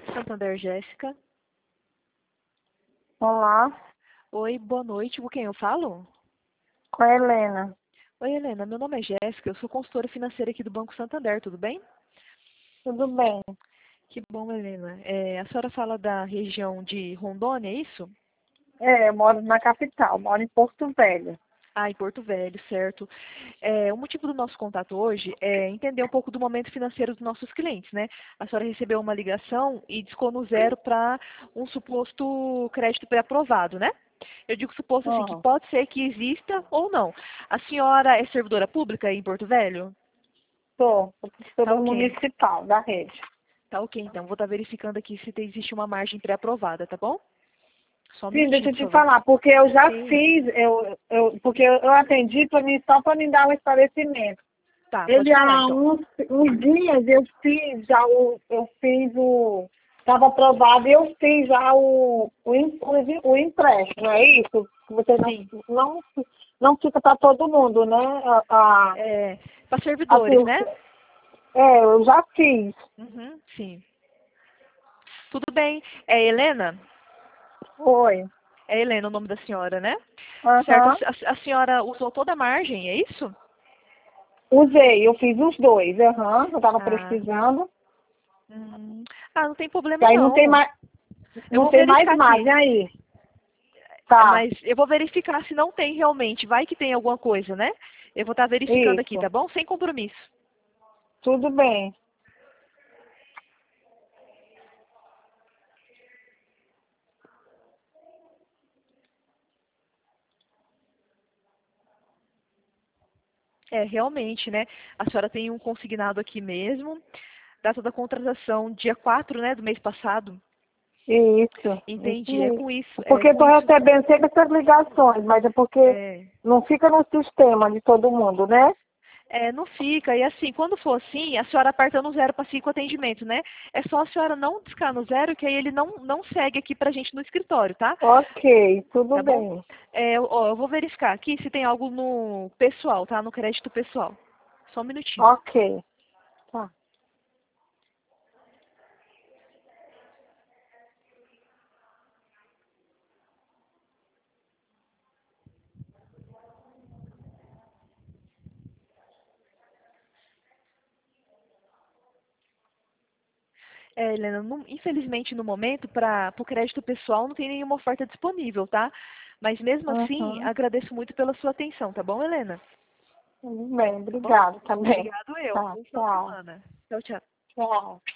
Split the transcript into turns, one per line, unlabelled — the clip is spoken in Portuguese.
Santander, Jéssica.
Olá,
Oi, boa noite. Com quem eu falo?
com a Helena.
Oi, Helena. Meu nome é Jéssica. Eu sou consultora financeira aqui do Banco Santander. Tudo bem?
Tudo bem?
Que bom, Helena. A senhora fala da região de Rondônia, é isso?
Eu moro na capital, moro em Porto Velho.
Ah, em Porto Velho, certo. O motivo do nosso contato hoje é entender um pouco do momento financeiro dos nossos clientes, né? A senhora recebeu uma ligação e discou no zero para um suposto crédito pré-aprovado, né? Eu digo suposto assim, que
Ah,
pode ser que exista ou não. A senhora é servidora pública em Porto Velho?
sou
Tá
professora
ok.
municipal da rede.
Tá ok, então. Vou estar verificando aqui se existe uma margem pré-aprovada, tá bom? Só um
Sim, deixa
minutinho,
eu
por
te
favor.
falar, porque eu já
Sim.
fiz, porque eu atendi só para me dar um esclarecimento.
Tá, pode
Ele
falar
há
então.
uns dias eu fiz já estava aprovado e eu fiz já o empréstimo, é isso? Que você
Sim.
não, não fica para todo mundo, né?
Para
Assim,
servidores, né?
eu já fiz.
Uhum, sim. Tudo bem. É Helena?
Foi.
É Helena o nome da senhora, né? Certo.
Aham.
A senhora usou toda a margem, é isso?
Usei, eu fiz os dois. Aham. Eu estava
Ah,
precisando.
hum, não tem
E
problema
aí
não. Eu
não
vou
tem mais
verificar
margem
aqui.
aí. Tá.
Mas eu vou verificar se não tem realmente. Vai que tem alguma coisa, né? Eu vou estar verificando aqui,
Isso.
tá bom? Sem compromisso.
Tudo bem.
Realmente, né? A senhora tem um consignado aqui mesmo. Data da contratação, dia 4, né, do mês passado.
Isso
Entendi. É
mesmo.
com isso. É
Porque
com
estou
isso.
recebendo sempre essas ligações, mas é porque
É,
não fica no sistema de todo mundo, né?
não fica. E assim, quando for assim, a senhora aperta no zero para 5 atendimentos, né? É só a senhora não discar no zero, que aí ele não segue aqui pra gente no escritório, tá?
Ok, tudo
Tá bom?
bem.
Eu vou verificar aqui se tem algo no pessoal, tá? No crédito pessoal. Só um minutinho.
Ok. Tá.
Helena, infelizmente no momento, para o crédito pessoal, não tem nenhuma oferta disponível, tá? Mas mesmo assim,
Uhum.
agradeço muito pela sua atenção, tá bom, Helena?
Tudo bem,
Tá bom?
obrigado também.
Obrigado eu.
Tá,
Boa
tchau.
semana. Tchau, tchau.
Tchau.